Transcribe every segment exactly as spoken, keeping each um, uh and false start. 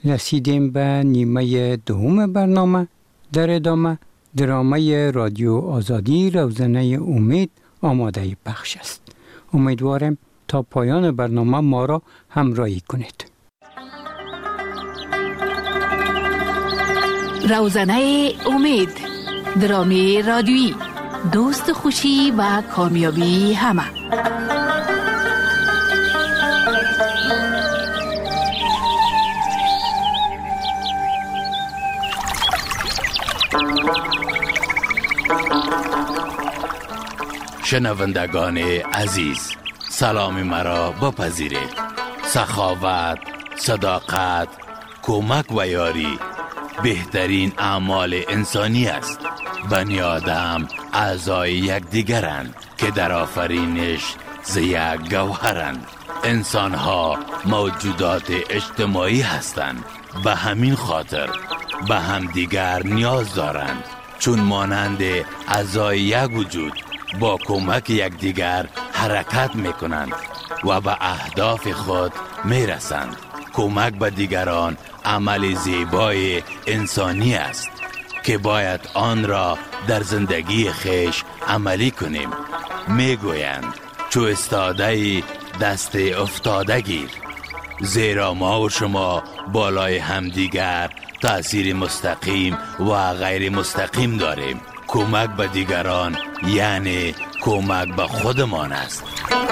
رسیدیم به نیمه دوم برنامه. در ادامه درامه رادیو آزادی روزنه امید آماده پخش است. امیدوارم تا پایان برنامه ما را همراهی کنید. روزنه امید، درامه رادیویی، دوست خوشی و کامیابی همه. شنوندگان عزیز، سلام مرا بپذیرید. سخاوت، صداقت، کمک و یاری بهترین اعمال انسانی است. بنی آدم اعضای یکدیگرند که در آفرینش ز یک گوهرند. انسان ها موجودات اجتماعی هستند، به همین خاطر به همدیگر نیاز دارند. چون مانند اعضای یک وجود با کمک یکدیگر حرکت میکنند و به اهداف خود میرسند. کمک به دیگران عمل زیبای انسانی است که باید آن را در زندگی خیش عملی کنیم. میگویند چو استاده دست افتاده گیر، زیرا ما و شما بالای همدیگر تأثیر مستقیم و غیر مستقیم داریم. کمک به دیگران یعنی کمک به خودمان است.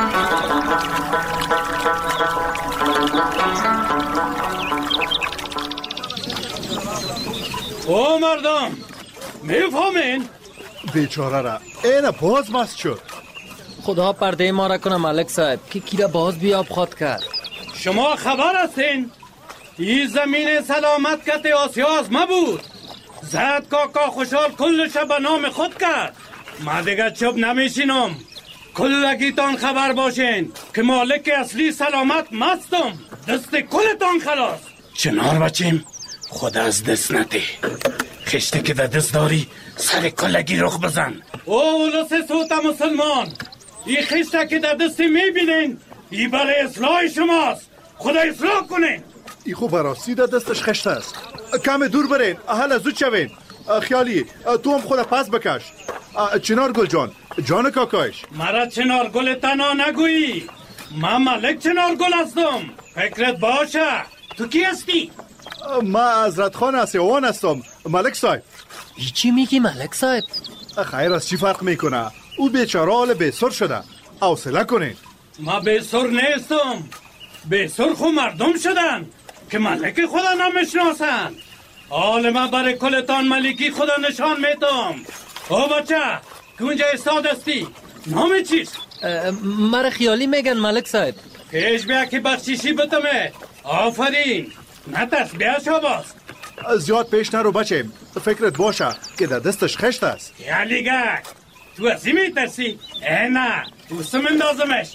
او مردم میفهمین؟ بیچاره را این باز مست شد. خدا پرده ما را کنه ملک صاحب که کی را باز بیاب خواد کرد. شما خبر هستین؟ این زمین سلامت کت آسیاز ما بود. زد کاکا خوشحال کلش به نام خود کرد. ما دیگه چوب نمیشینم. کلگیتان خبر باشین که مالک اصلی سلامت مستم. دست کلتان خلاص. چنار بچیم خود از دست نده. خشته که در دست داری سر کلگی رخ بزن. او اولوس سوت مسلمان، این خشته که در دستی میبینین این برای اصلاح شماست. خدا اصلاح کنین. ای خوب براستی در دستش خشته است. کم دور برین، احل زود شوین. خیالی تو هم خود پس بکش. چنار گل جان، جان کاکایش. مرا چنار گل تنها نگویی. من ملک چنار گل هستم. فکرت باشه. تو کی هستی؟ من حضرت خان اسیوان هستم ملک صاحب. ای چی میگی ملک صاحب؟ خیر از چی فرق میکنه؟ او بیچاره حال بیسر شده. حوصله کنین. ما بیسر نیستم. بیسر خو مردم شدن که ملک خدا نمیشناسن. حال ما برای کلتان ملکی خدا نشان میدم. او بچه که اونجا استاد هستی نام چیست؟ مرا خیالی میگن ملک صاحب. پیش بیا که بخشیشی بتمه. آفرین. نترس بیا شاباس. زیاد پیش نرو بچه. فکرت باشه که در دستش خشت است. خیالیگه تو ازی میترسی؟ اه نه دوستم اندازمش.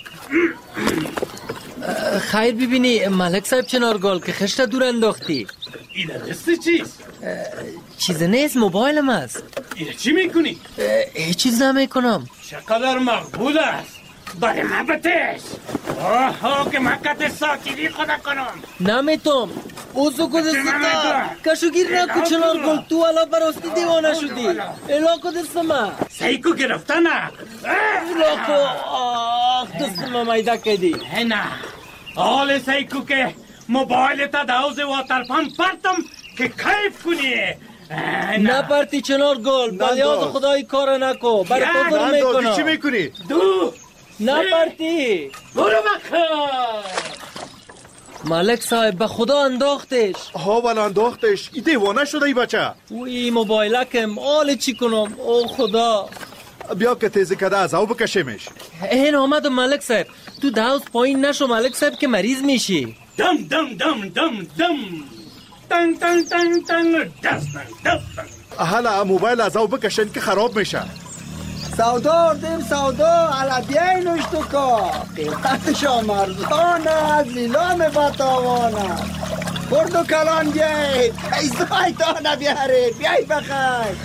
خیر ببینی ملک صاحب چنارگل که خشت دور انداختی. این دستی چیست؟ چیز نیست، موبایلم است. این چی میکنی؟ هیچ چیز نمیکنم. چقدر مقبول است. برای من بتش. آه که من کت ساکیری خدا کنم. نمیتم. اوزو کدستا کشوگیر نکو چنارگل، تو الان براستی دیوانه شدی. الاکو دستما سیکو گرفته نه. الاکو آخ دستما میده کدی. نه حال سیکو که موبایل تا دوز واترپان پرتم که کیف کنی. نه پرتی چنارگل، بلیاز خدای کار نکو. برای تو دور میکنم. چی میکنی؟ دو نه پرتی برو بخیر. ملک صاحب به خدا انداختش. ها ولی انداختش. ای دیوانه شده ای بچه. اوی موبایلکم آل چی کنم. او خدا. بیا که تیزی کده از او بکشیمش. این آمد ملک صاحب. تو داوز پایین نشو ملک صاحب که مریض میشی. دم دم دم دم دم تن تن تن تن دستن دستن. حالا موبایل از او بکشین که خراب میشه. سودا اردیم سودا علبیه نوشتو که قیمتشا مرزانه زیلام بطاوانه. برد و کلان بیای پیزای تانه بیاره بیای بخیر.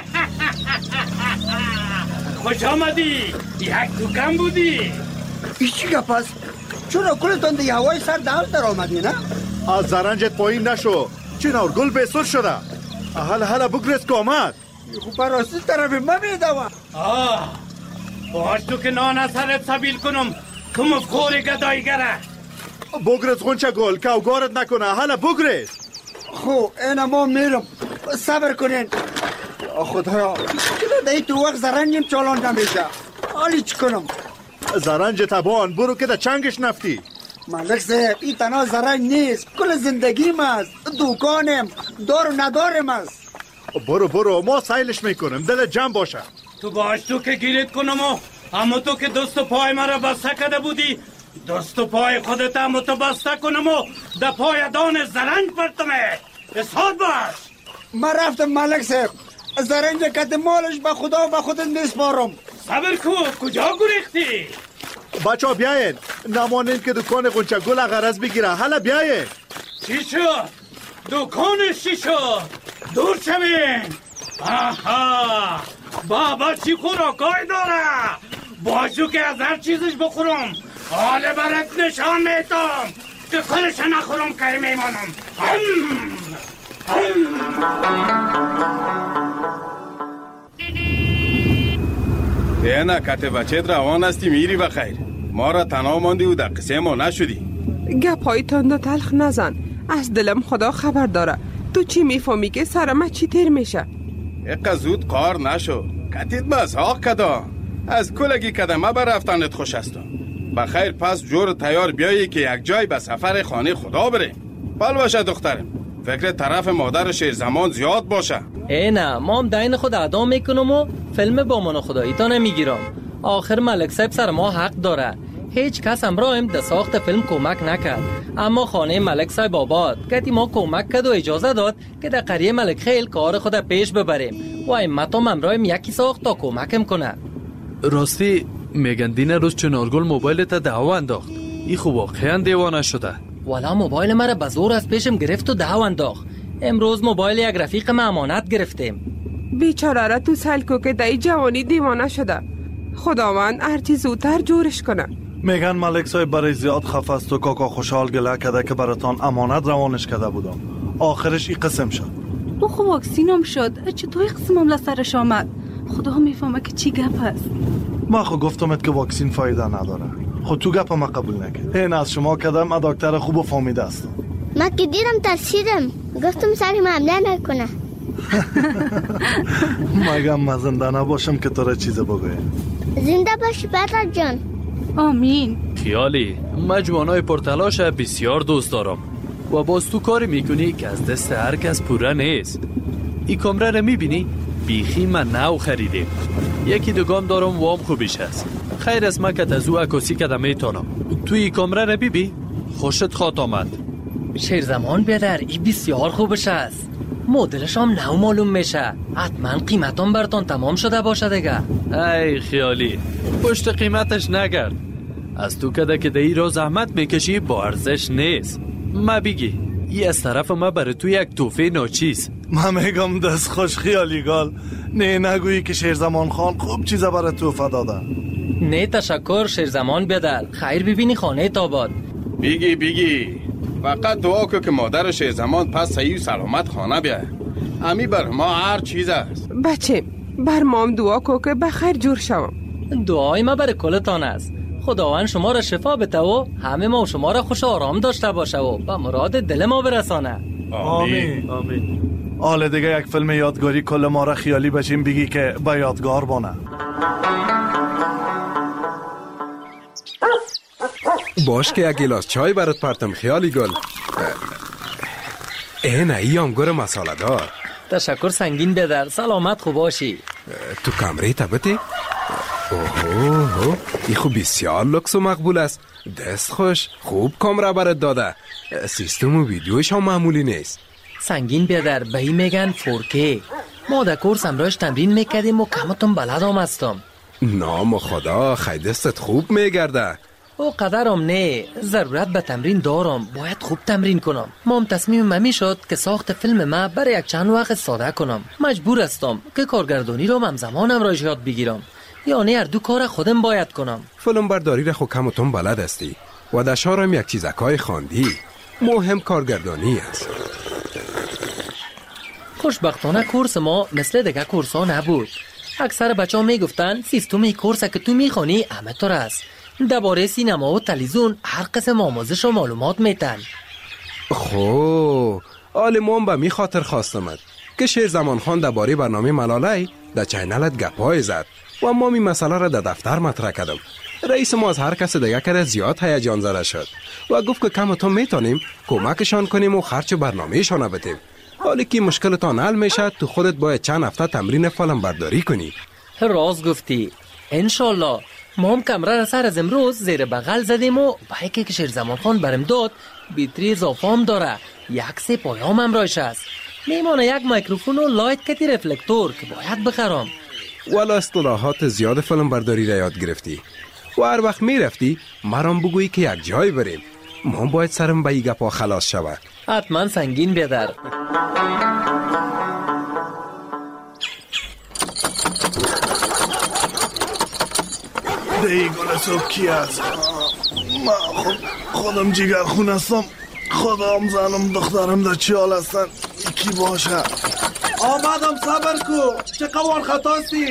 خوش آمدی. یک تو کم بودی. ایچی گپ است؟ چون کلتان دی هوای سر داوز در آمدی نه؟ از زرنجت پایین نشو، چنار گل بسر شده. حالا حالا بگرز که آمد. خوب براستی طرف ما میدوم. آه باش تو که نان سرت سبیل کنم که مفخور گدایگره. بگرز غنچه گل که اوگارت نکنه. حالا بگرز. خب اینا ما میرم، صبر کنین. خدایا دایی تو وقت زرنجم چالان نمیشه. حالی چی کنم؟ زرنج تبان برو که دا چنگش نفتی. ملک صاحب این تنها زرنج نیست، کل زندگیم است، دوکانم، دار و ندارم است. برو برو ما سایلش میکنم، دل جمع باشه. تو باش تو که گیرت کنم و اما تو که دست و پای مرا بسته کده بودی، دست و پای خودت اما تو بسته کنم و ده پای دان زرنج پرتمه. اصحاد باش. من رفتم ملک صاحب، زرنج کت مالش به خدا و به خودت نیسپارم. صبر کو، کجا گریختی؟ بچه ها بیاین، نمانین که دکان غنچه گل غرض بگیره. حالا بیاین. چی شد؟ دکانش چی شد؟ دور شوین. آها بابا چی خوراکای داره؟ باشو که از هر چیزش بخورم. حال برات نشان میتم که خودش نخورم که میمانم. دینا کت بچت روان هستی میری بخیر. ما را تنها ماندی و در قصه ما نشدی. گپای تند و تلخ نزن، از دلم خدا خبر داره. تو چی میفهمی که سرم چی تیر میشه؟ اقا زود قار نشو، کتیت مزاق کدا. از کلگی کدمه بر رفتنت خوش هستم. بخیر پس جور تیار بیایی که یک جای به سفر خانه خدا بریم. بل باشه دخترم، فکر طرف مادر شیر زمان زیاد باشه. ای نه ما هم دین خود ادا میکنم و فیلم با من خدایی تا نمیگیرم. آخر ملک صاحب سر ما حق داره. هیچ کس امرایم در ساخت فیلم کمک نکرد، اما خانه ملک صاحب آباد کتی ما کمک کرد و اجازه داد که در قریه ملک خیل کار خود پیش ببریم و ایمتام امرایم یکی ساخت تا کمکم کنه. راستی میگن دین روز چنارگل موبایلت دعو انداخت. ای خوب واقعا دیوانه شده. والا موبایل مرا به زور از پیشم گرفت و دعو انداخت. امروز موبایل یک رفیق ما امانت گرفتیم. بیچاره را تو سلکو که دای جوانی دیوانه شده. خداوند هرچی زودتر جورش کنه. میگن ملک صاحب برای زیاد خفه است و کاکا خوشحال گله کده که براتان امانت روانش کده بودم. آخرش این قسم شد. او خب واکسینم شد، چطور قسمم لسرش آمد؟ خدا میفهمه که چی گپ است. ما خود گفتمت که واکسین فایده نداره. خود تو گپ ما قبول نکرد. این از شما کدم دکتر خوب و فهمیده است. ما که دیدم ترسیدم، گفتم سری معامله نکنه. مگم من زنده نباشم که تو را چیز بگویم. زنده باشی برادر جان. آمین. خیالی مجموعه پرتلاش بسیار دوست دارم و باز تو کاری میکنی که از دست هر کس پوره نیست. این کامره رو میبینی؟ بیخی من نو خریدیم. یکی دوگام دارم وام خوبیش هست. خیر از من که از او عکاسی کدم میتونم. توی این کامره رو بیبی؟ خوشت خواد آمد. شیر زمان بیادر این بسیار خوبش است. مدلش هم نو معلوم میشه. حتما قیمتان براتون تمام شده باشه دیگه. ای خیالی پشت قیمتش نگرد. از تو کده که دی را زحمت میکشی با ارزش نیست. ما بگی ای از طرف ما برای تو یک توفه ناچیز. من میگم دست خوش خیالی گال. نه نگویی که شیرزمان خان خوب چیزا برای توفه داده. نه تشکر شیرزمان بیادر. خیر ببینی خانه تاباد. بیگی بیگی فقط دعا که که مادر شیرزمان پس صحیح و سلامت خانه بیاید. امی بر ما هر چیز است. بچه بر مام دعا کو که بخیر جور شوم. دعای ما برای کلتان است. خداوند شما را شفا بده و همه ما و شما را خوش و آرام داشته باشه و به مراد دل ما برسانه. آمین آمین. آله دیگه یک فیلم یادگاری کل ما را خیالی بشیم بگی که با یادگار بانه. باش که یک گلاس چای برات پرتم خیالی گل. این ای آنگور مساله دار. تشکر سنگین بیادر. سلامت خوب باشی. تو کمره تبتی؟ اوه ای خوب بسیار لکس و مقبول است. دست خوش خوب کامره برات داده. سیستم و ویدیوش هم معمولی نیست. سنگین بیادر به این میگن فور کی. ما در کورس امراش تمرین میکردیم و کمتون بلد هم هستم. نام خدا خیلی دستت خوب میگرده. او قدرم نه، ضرورت به تمرین دارم. باید خوب تمرین کنم. ما هم تصمیم ممی شد که ساخت فیلم ما برای یک چند وقت ساده کنم. مجبور هستم که کارگردانی رو همزمان امراش یاد بگیرم. یعنی هر دو کار خودم باید کنم. فیلم برداری را خود کمتون بلد هستی و در شهرم یک چیزکای خواندی. مهم کارگردانی است. خوشبختانه کورس ما مثل دیگه کورس ها نبود. اکثر بچه ها می گفتن سیستم کورس که تو می خوانی همه طور است. درباره سینما و تلویزیون هر قسم آموزش و معلومات میتن. خو آلمان به می خاطر خواستمد که شیر زمان خان درباره برنامه ملاله در چینلت گپای زد و ما می مسئله را در دفتر مطرح کردم. رئیس ما از هر کس دیگه کرد زیاد هیجان زده شد و گفت که کم تو میتونیم کمکشان کنیم و خرچ برنامهشان بدیم. حالی که مشکلتان حل میشه تو خودت باید چند هفته تمرین فیلم برداری کنی. راست گفتی. انشالله ما هم کمره را سر از امروز زیر بغل زدیم و بایکی که شیر زمان خان برم داد بیتری اضافه هم داره. یک سه پایام هم رایش است. میمانه یک میکروفون و لایت کتی رفلکتور که باید بخرم. والا اصطلاحات زیاد فیلم برداری را یاد گرفتی و هر وقت میرفتی مرام بگویی که یک جای بریم. ما باید سرم به این گپا خلاص شود. حتما سنگین بیادر. دی گل صبح کی است؟ من خود خودم جیگر خون هستم. خودم زنم دخترم در چی حال هستن؟ کی باشه؟ آمدم صبر کو. چه قوان خطاستی؟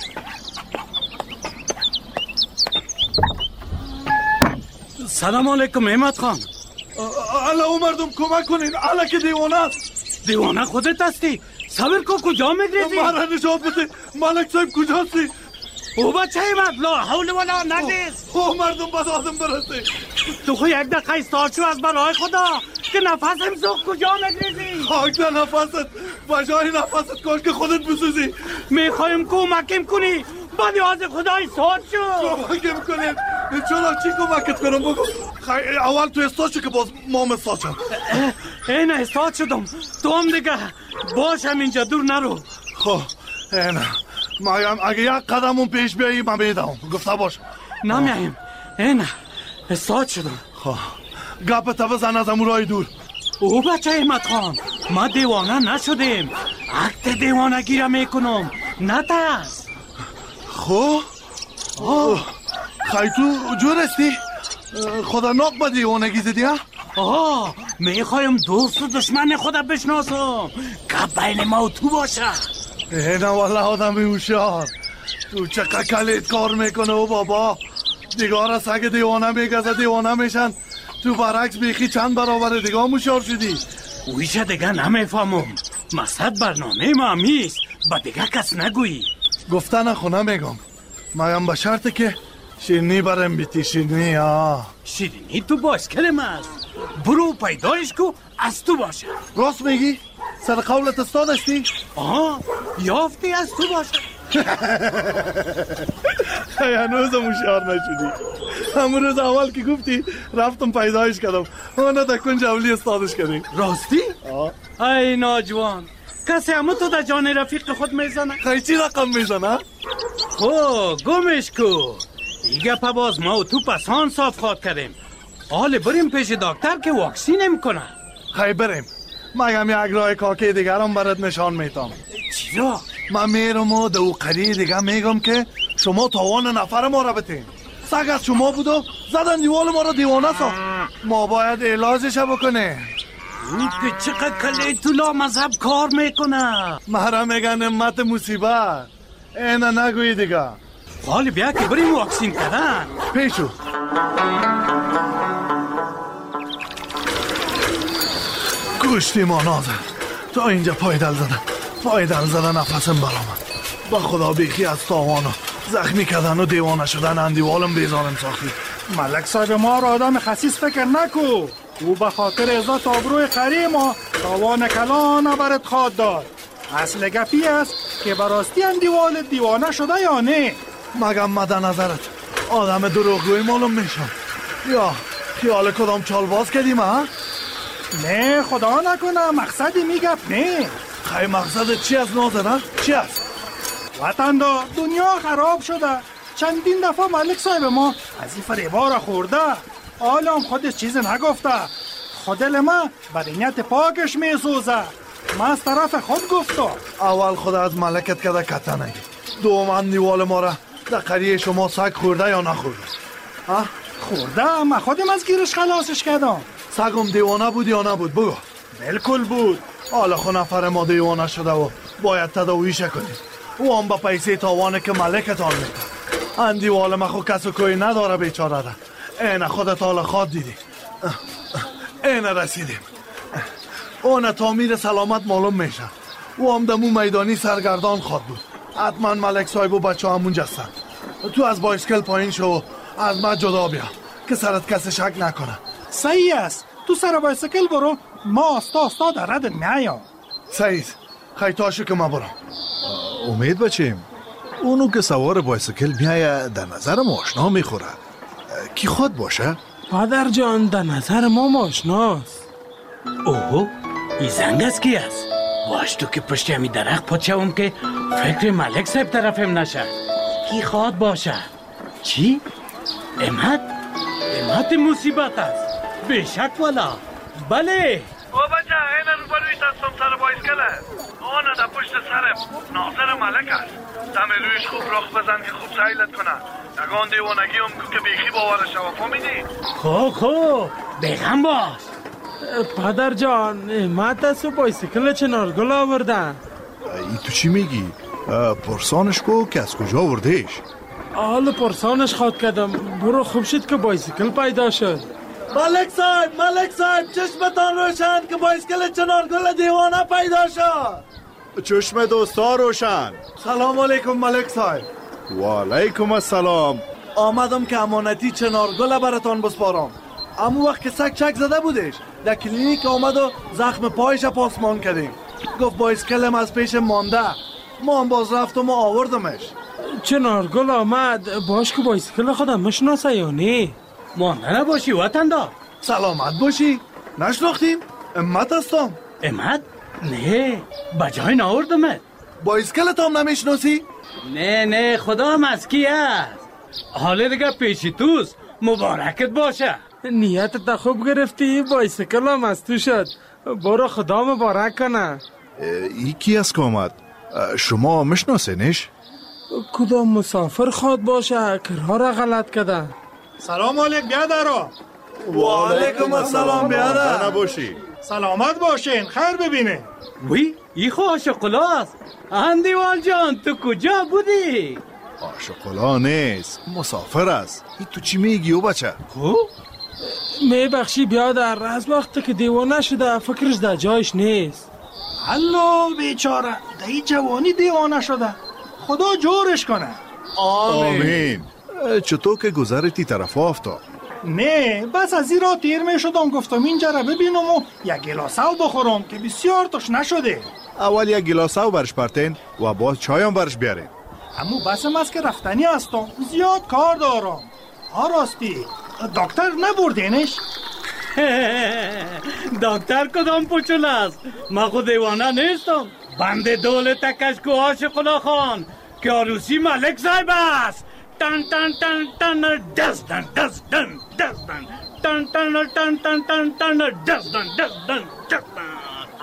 سلام علیکم احمد خان. الا او مردم کمک کنین. الا که دیوانه است. دیوانه خودت هستی؟ صبر کو. کجا میگریزی؟ مرا نجات بده. ملک صاحب کجاستی؟ او بچه احمد لا حول ولا نگریز. او مردم بد آدم برسته. تو خو یک دقیقه ایستاد شو از برای خدا که نفسم سوخت. کجا میگریزی؟ خاک در نفست. بجای نفست کاش که خودت بسوزی. میخوایم کمکم کنی. با نیاز خدای ساد شو. کمکم کنیم. چرا چی کمکت کنم بگو. خیلی اول تو استاد شو که باز مام استاد شد. این استاد شدم. تو هم دیگه باشم اینجا دور نرو. خب این مایم اگه یک قدمون پیش بیایی من بیدم گفته باش. نمیم این استاد شدم. خب گپ تا بزن از امورای دور. او بچه احمد خان ما دیوانه نشدیم. عقد دیوانه گیره میکنم نه ترس. خب خیلی تو جور استی؟ خدا ناک با دیوانگی زدی ها؟ آه میخوایم دوست و دشمن خدا بشناسم که بین ما و تو باشه. اینه والا آدمی هوشیار. تو چقدر کلید کار میکنه و بابا دیگار از اگه دیوانه میگذه دیوانه میشن. تو برعکس بیخی چند برابر دیگه هوشیار شدی. اویچه دیگه نمیفهمم. مقصد برنامه ما همیست با دیگه کس نگویی. گفته نخونه میگم مایم به شرطه که شیرنی برم بیتی. شیرنی ها شیرنی تو باشکلم است. برو پیدایش کو از تو باشه. راست میگی؟ سر قولت استاد استی؟ آه یافتی از تو باشه. هنوزم هوشیار نشدی. همون روز اول که گفتی رفتم پیدایش کردم. اونه در کنج اولی استادش کردیم. راستی؟ آه ای ناجوان کسی همه تو در جان رفیق خود میزنه؟ خیلی چی رقم میزنه؟ خب گمش کو. دیگه پا باز ما و تو پسان صاف خواد کردیم. حالا بریم پیش دکتر که واکسینم کنه. خیلی بریم. مگم یک راه کاکی دیگرم برات نشان میتام. چرا؟ من میرم و دو قری دیگه میگم که شما تاوان نفر ما را بتین. سگ از شما بودو زدن دیوال ما را دیوانه سا. ما باید علاجش بکنه. این که چقدر کلی تو لا مذهب کار میکنه. مرا میگن امت مصیبت. اینه نگوی دیگه. حالی بیا که بریم واکسین کردن. پیشو گوشتی ما نازه تا اینجا پایدل زدن. پایدل زدن نفسم برامد. با خدا بیخی از تاوانو زخمی کردن و دیوانه شدن اندیوالم بیزارم ساختی. ملک صاحب ما را آدم خسیس فکر نکو. او به خاطر عزت آبروی خری ما تاوان کلان نبرد خواد داد. اصل گپی است که براستی اندیوال دیوانه شده یا نه. مگم مده نظرت آدم دروغگوی معلوم میشم یا خیال کدام چالباز کردیم ها؟ نه خدا نکنه مقصدی میگف نه. خیلی مقصد چی از نازنه؟ چی است؟ وطن دا دنیا خراب شده. چندین دفعه ملک صاحب ما از این فریبا را خورده. حالا هم خودش چیز نگفته. خودل ما بدنیت پاکش میسوزه. من از طرف خود گفتم. اول خود از ملکت کده کته نگی. دوم اندیوال ما را در قریه شما سگ خورده یا نخورده؟ خورده؟ من خودم از گیرش خلاصش کردم. سگم دیوانه بود یا نبود بگو. بالکل بود. حالا خو نفر ما دیوانه شده و باید تداویش کنیم. او هم با پیسه تاوانه که ملکتان میده. اندیوال ما خو کس و کوی نداره بیچاره ده. این خودت حالا خواد دیدی. این رسیدیم. اون تعمیر سلامت معلوم میشه. او هم دمو میدانی سرگردان خواد بود. حتما ملک صاحب و بچه همون جستن. تو از بایسکل پایین شو از ما جدا بیا که سرت کسی شک نکنه. صحیح است. تو سر بایسکل برو، ما آستا آستا در ردت میایم. صحیح. خیتاشو که ما برم. امید بچیم اونو که سوار بایسکل میایه در نظر ما آشنا میخوره. کی خود باشه؟ پدر جان در نظر ما آشناست. اوه این زنگ است کی است؟ باش تو که پشت همی درخت پد شوم که فکر ملک صاحب طرفم نشه. کی خواد باشه؟ چی؟ امت؟ امت مصیبت است. بشک والا. بله او بچه این رو بروی دستم سر بایسکله. آنه در پشت سرم ناظر ملک است. دم رویش خوب رخ بزن که خوب سیلت کنه. نگان دیوانگی هم که بیخی باور شوا فهمیدی؟ خو خو بگم باش. پدر جان امت است و بایسکل چنارگل آوردن. ای تو چی میگی؟ پرسانش کو که از کجا آوردهش؟ حالا پرسانش خواد کردم. برو خوب شد که بایسکل پیدا شد. ملک صاحب ملک صاحب چشمتان روشن که بایسکل چنارگل دیوانه پیدا شد. چشم دوستا روشن. سلام علیکم ملک صاحب. و علیکم السلام. آمدم که امانتی چنارگل براتان بسپارم. اما وقت که سگ چک زده بودش در کلینیک آمد و زخم پایش پاسمان کردیم. گفت بایسکلم از پیش مانده. ما هم باز رفتم و آوردمش. چنارگل آمد باش که بایسکل خودم مشناسه یا نه؟ مانده نباشی وطن دار. سلامت باشی. نشناختیم؟ امت هستم. امت؟ نه بجای ناوردمت. بایسکلت هم نمیشناسی؟ نه نه خدا هم از کی است. حالا دیگه پیشی توست. مبارکت باشه. نیتت تا خوب گرفتی. بایسکل هم از تو شد. برو خدا مبارک کنه. ای کی است که آمد؟ شما مشناسینش؟ کدام مسافر خواد باشه که راه را غلط کده. سلام علیکم بیادرها. و علیکم السلام بیادر. نباشی. سلامت باشین. خیر ببینه. وی ای خو آشقلاست. اندیوال جان تو کجا بودی؟ آشقلا نیست مسافر است. ای تو چی میگی او بچه؟ خو؟ میبخشی بیادر از وقتی که دیوانه شده فکرش در جایش نیست. الله بیچاره در جوانی دیوانه شده. خدا جورش کنه. آمین. چطور که گذرتی طرف افتاد؟ نه بس از این را تیر می شدم گفتم اینجا را ببینم و یک گلاس آب بخورم که بسیار تشنه شده. اول یک گلاس آب برش پرتین و باز چای هم برش بیارین. اما بسم است که رفتنی هستم زیاد کار دارم. ها راستی دکتر نبردینش؟ دکتر کدام پوچول است؟ ما خود دیوانه نیستم. بنده دولت کشکو آشقلا خان که عروسی ملک صاحب است. تن تن تن تن دزدن دزدن دزدن تن تن تن تن تن تن دزدن دزدن دزدن.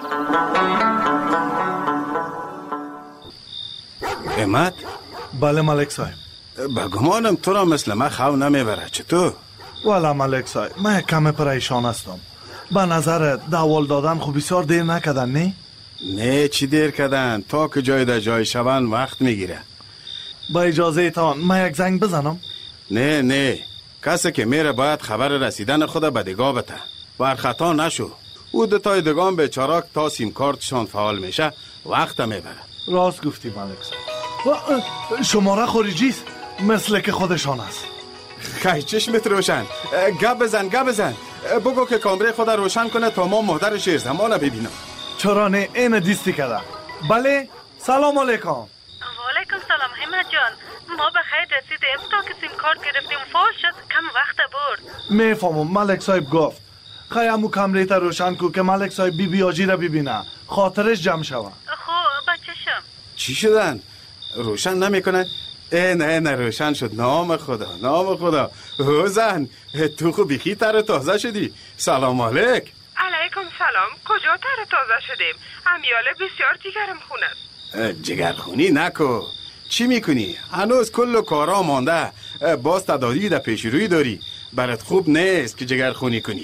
امت؟ بله ملک صاحب. بگمانم تو را مثل من خو نمیبره. چطور؟ والا ملک صاحب من کم پریشان هستم. به نظرت داول دادن خو بسیار دیر نکردن نه؟ نه چی دیر کردن؟ تا که جای در جای شون وقت میگیره. با اجازه تان من یک زنگ بزنم؟ نه نه کسی که میره باید خبر رسیدن خود به دگاه بته. بر خطا نشو. او دوتای دگان به چراک تا سیم کارتشان فعال میشه وقت میبره. راست گفتی ملک صاحب. شماره خارجیست مثل که خودشان است. خیلی چشمت روشن. گپ بزن گپ بزن. بگو که کامره خود روشن کنه تا ما مهدر شیر زمانه ببینم. چرا نه این دیستی کرده. بله سلام علیکم. وعلیکم سلام همت جان. ما به خیر رسیدیم تا که سیم کارت گرفتیم فعال شد کم وقت برد. میفهمم ملک صاحب گفت. خیلی امو کمره تا روشن کو که ملک صاحب بی بی آجی را ببینه خاطرش جمع شوه. خب بچه‌شم. چی شدن؟ روشن نمیکنن؟ اه نه نه روشن شد. نام خدا نام خدا. او زن تو خو بیخی تر تازه شدی. سلام علیک. علیکم سلام. کجا تر تازه شدیم؟ امیاله بسیار جگرم خونه است. جگرخونی نکو. چی میکنی؟ هنوز کل کارا مانده. باز تداعی در پیش روی داری. برات خوب نیست که جگرخونی کنی.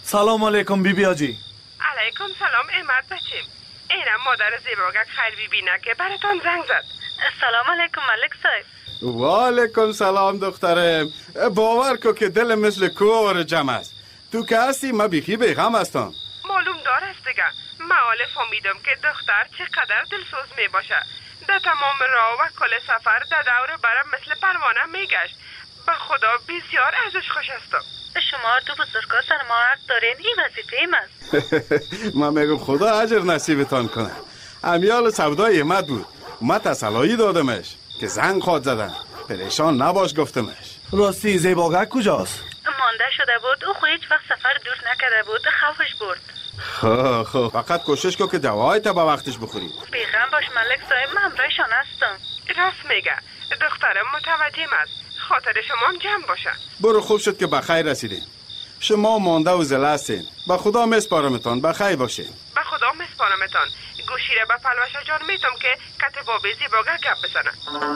سلام علیکم بی بی آجی. علیکم سلام احمد بچیم. اینم مادر زیباگک خیر بی بینه که براتون زنگ زد. سلام علیکم ملک صاحب. و علیکم سلام دخترم. باور کو که دل مثل کور جمع است. تو که هستی ما بیخی بیغم هستم. معلوم دار است دیگه. معال فهمیدم که دختر چقدر دلسوز می باشه. در تمام راه و کل سفر در دور برم مثل پروانه میگشت. به خدا بسیار ازش خوش هستم. شما دو بزرگا سر ما حق دارین، این وظیفه ایم است. من میگم خدا اجر نصیبتان کنه. امیال سودای احمد بود. ما تسلایی دادمش که زنگ خواد زدن. پریشان نباش گفتمش. راستی زیباگک کجاست؟ مانده شده بود. او خو هیچ وقت سفر دور نکرده بود، خوفش برد. خب خب فقط کوشش کن که دوای تا به وقتش بخوری. بیغم باش ملک صاحب، من همراهشان هستم. راست میگه. دخترم متوجهم است. خاطر شما هم جمع باشه. برو خوب شد که بخیر رسیدین. شما مانده و زله هستین. به خدا میسپارمتان، بخیر باشین. به خدا میسپارمتان. گوشی را به پلوشا جان میتم که کت بابی زیباگک گپ بزنه.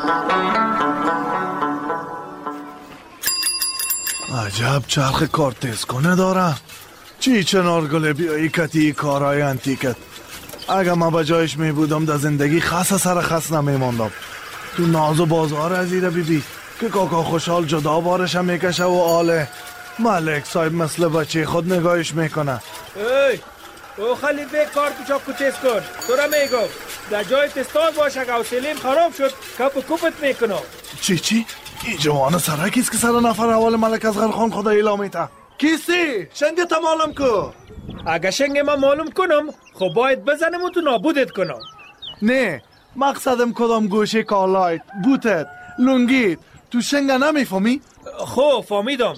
عجب چرخ کار تیز کنه دارم. چی چنار گله بیایی کتی کارهای انتیکت. اگه ما به جایش می بودم در زندگی خاص سر خاص نمی ماندم. تو ناز و بازار ازیره بی بی که کاکا خوشحال جدا بارشم میکشه و آله. ملک صاحب مثل بچه خود نگاهش میکنه. ای او خلیفه کار تو چاکو تیز کن. تو را میگم در جای تستان باشه که حوصله‌ام خراب شد کپ و کوپت میکنم. چی چی؟ این جوان سرکیست که سر نفر اول ملک اصغر خان خدا اعلامیته. کیستی؟ شنگ تا معلوم کو. اگه شنگ ما معلوم کنم خب باید بزنم و تو نابودت کنم. نه مقصدم کدام گوشه کالایت بوتت لونگیت تو شنگ نمیفهمی؟ خب فهمیدم.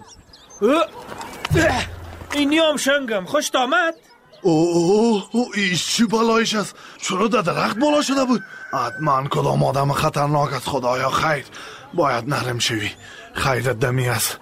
اینی هم شنگم خوشت آمد؟ اوه او ایش چی بلایش است؟ چرا در درخت بالا شده بود؟ حتما کدام آدم خطرناک است. خدایا خیر باید نرم شوی. خیرت دمی است.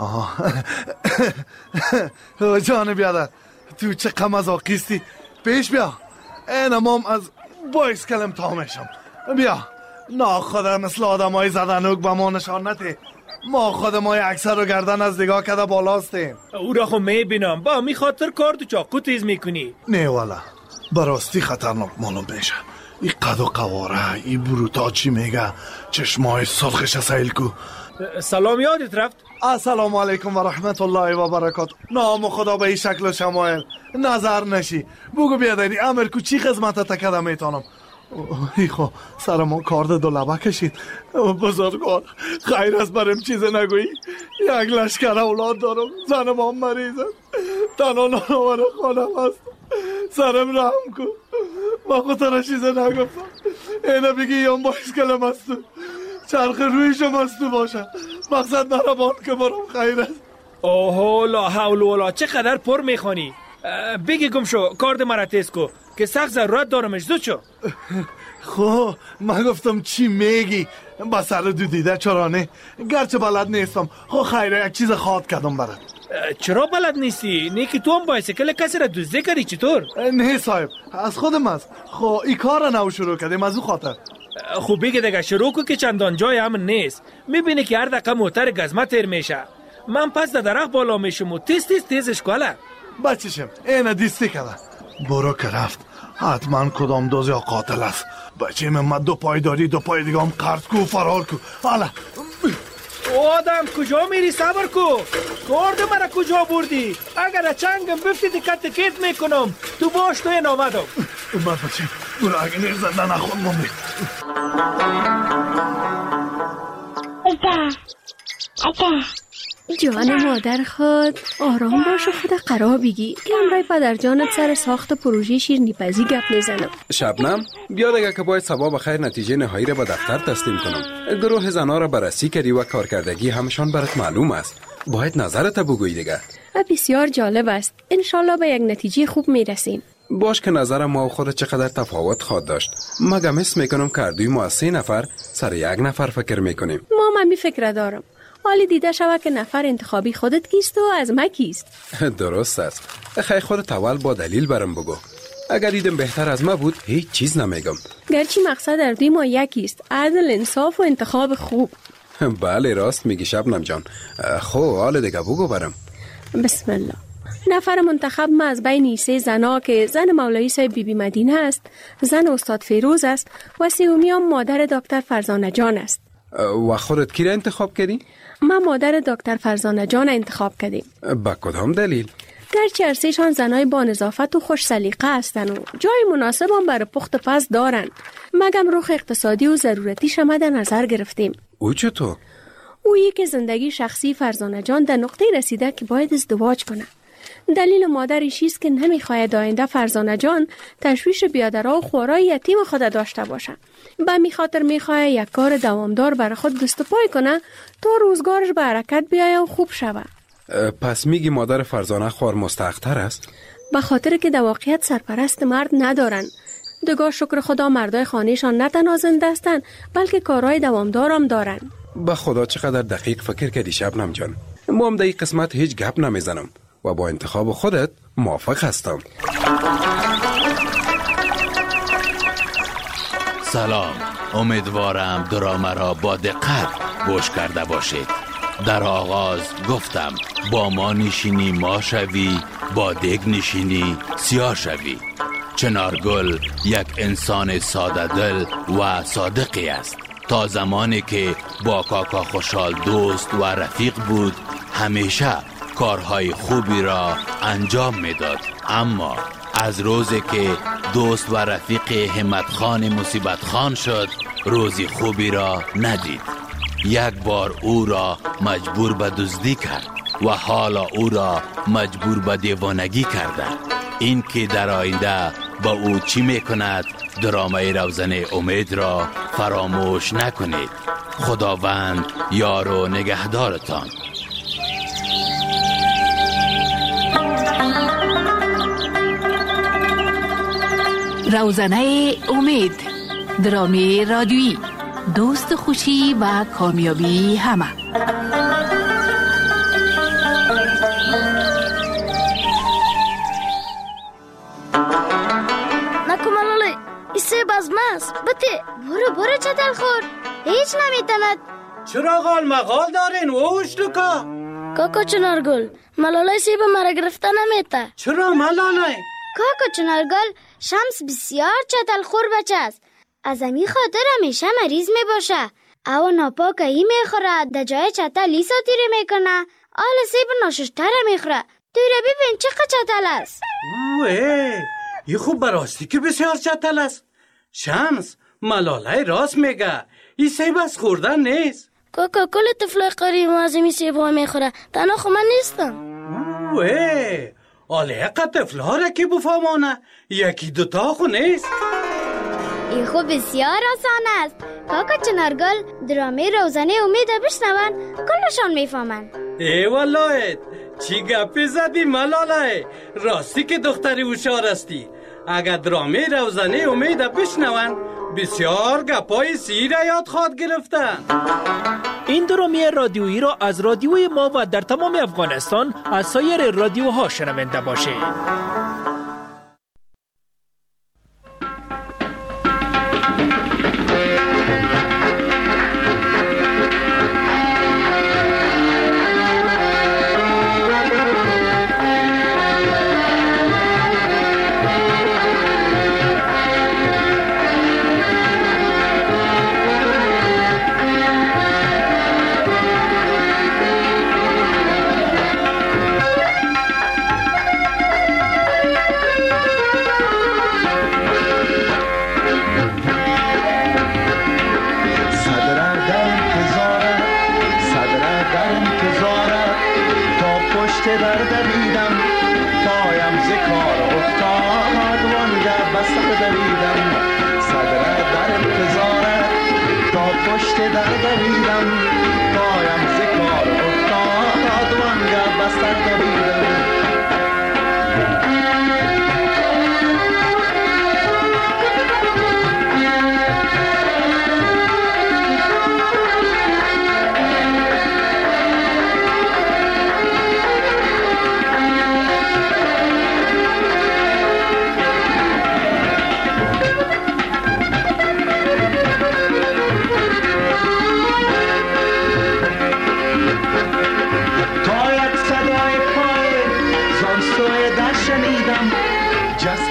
جان بیادر تو چه قمزاقیستی. پیش بیا. اینم هم از بایس کلم تا میشم. بیا ناخدا مثل آدم های زدنوک به ما نشان نده. ما خودمای اکثر رو گردن از نگاه کده بالاستیم. او را خب میبینم با می خاطر کار تو چاقو تیز میکنی. نه والا براستی خطرناک معلوم میشه. ای قد و قواره ای بروتا چی میگه چشمای سرخش سیل کو. سلام یادت رفت؟ السلام علیکم و رحمت الله و برکات. نام خدا به این شکل و شمایل نظر نشی. بگو بیادری امر کو چی خدمت تکده میتونم. ای خو سر ما کار دو لبه کشید. بزرگوار خیر است برم چیز نگویی. یک لشکر اولاد دارم. زنم هم مریض است. تنها نانوار خانم است. سرم رحم کن. ما خود را چیز نگفتم. اینه بگی یم باید کلم است تو. چرخ رویشم است تو باشه. مقصد نرمان که برم خیر است. اوه لا حول ولا چقدر پر میخوانی. بگی گم شو کارد مرا تیز کو که سخت ضرورت دارمش. زود شو. خو من گفتم چی میگی با سر دو دیده چرانه گرچه بلد نیستم. خو خیره یک چیز خواد کردم برد. چرا بلد نیستی؟ نه که تو هم بایسکل کسی را دزدی کردی چطور؟ نه صاحب از خودم است. خو این کار را نو شروع کردیم از او خاطر. خب بگه دیگه شروع کو که چندان جای هم نیست. میبینی که هر دقیقه موتر گزمه تیر میشه. من پس در درخت بالا میشم و تیز تیز تیزش کاله. بچشم اینه دیستی کرده. برو که رفت حتما کدام دوز یا قاتل است. بچه من دو پای داری دو پای دیگه هم قرد کو فرار کو. حالا آدم کجا میری؟ صبر کو. کارد مرا کجا بردی؟ اگر چنگم بفتی دکت کیت میکنم. تو باش تو این آمدم. من بچه برو اگه نیر زنده نخون مونده. جان مادر خود آرام باش و خود قرار بگی که امرای پدر جانت سر ساخت پروژه شیرینی‌پزی گپ میزنم. شبنم بیا دیگه که باید صبح بخیر نتیجه نهایی را به دفتر تسلیم کنم. گروه زنا را بررسی کردی و کارکردگی همشان برات معلوم است. باید نظرت بگویی دیگه. بسیار جالب است. انشالله به یک نتیجه خوب میرسیم. باش که نظر ما و خود چقدر تفاوت خواهد داشت. مگه حس میکنم که دوی ما از سه نفر سر یک نفر فکر میکنیم. ما من می فکر دارم. حالی دیده شود که نفر انتخابی خودت کیست و از ما کیست. درست است. خیلی خودت اول با دلیل برم بگو. اگر دیدم بهتر از ما بود هیچ چیز نمیگم. گرچه مقصد در دوی ما یکیست. عدل، انصاف و انتخاب خوب. بله راست میگی شبنم جان. خو حال دیگه بگو برم. بسم الله. نفر منتخب ما از بین این سه زنا که زن مولوی صاحب بی بی مدینه است، زن استاد فیروز است و سومی هم مادر دکتر فرزانه جان است. و خودت کی را انتخاب کردی؟ ما مادر دکتر فرزانه جان انتخاب کردیم. با کدام دلیل؟ گرچه ارسیشان زنای با نظافت و خوش سلیقه هستند و جای مناسب هم برای پخت پز دارند، مگم رخ اقتصادی و ضرورتی شما در نظر گرفتیم. او چطور؟ او یک زندگی شخصی فرزانه جان در نقطه رسیده که باید ازدواج کنه. دلیل مادرش است که نمیخواهد آینده فرزانه جان تشویش بیادرها و خوارای یتیم خود داشته باشه. به می خاطر میخواهد یک کار دوامدار برای خود دست پای کنه تا روزگارش به حرکت بیاید و خوب شود. پس میگی مادر فرزانه خوار مستحق‌تر است؟ به خاطر که در واقعیت سرپرست مرد ندارن. دگاه شکر خدا مردای خانهشان نه تنها زنده هستند بلکه کارهای دوامدار هم دارن. به خدا چقدر دقیق فکر کردی شبنم جان. ما هم در این قسمت هیچ گپ نمیزنم و با انتخاب خودت موافق هستم. سلام، امیدوارم درامه را با دقت گوش کرده باشید. در آغاز گفتم با ما نشینی ما شوی، با دگ نشینی سیاه شوی. چنارگل یک انسان ساده دل و صادقی است. تا زمانی که با کاکا خوشحال دوست و رفیق بود همیشه کارهای خوبی را انجام میداد، اما از روزی که دوست و رفیق همت خان مصیبت خان شد روزی خوبی را ندید. یک بار او را مجبور به دزدی کرد و حالا او را مجبور به دیوانگی کرده. این که در آینده با او چی میکند درامه روزن امید را فراموش نکنید. خداوند یار و نگهدارتان. روزنه امید، درامی رادیویی، دوست خوشی و کامیابی همه. نکو ملاله ایسه بازمست بته برو برو چتل خور هیچ نمیتند. چرا غال مغال دارین ووش لکا؟ کاکا چنارگل ملاله سیب مرا گرفته نمیته. چرا ملاله؟ کاکا چنارگل شمس بسیار چتل خور بچه است. از امی خاطر همیشه مریض می باشه. او ناپاک ای می خوره در جای چتل لی ساتیره می کنه. آل سیب ناششتره می خوره. توی ببین چقدر چتل است. اوه ای خوب براستی که بسیار چتل است. شمس ملاله راست میگه، این سیب از خوردن نیست. کاکا کل طفل قریب از این سیب ها می خوره، تنها خو من نیستم. اوه آله اقا طفل ها را که بفهمانه، یکی دوتا خو نیست. این خوب بسیار آسان است. کاکا چنارگل درامه روزنه امید بشنون کلشان میفهمن. ای والله چی گپی زدی ملاله، راستی که دختری هوشیار استی. اگر درامه روزنه امید بشنون بسیار گپای سیر یاد خواد گرفتن. این درامه رادیویی را از رادیوی ما و در تمام افغانستان از سایر رادیوها شنونده باشید. در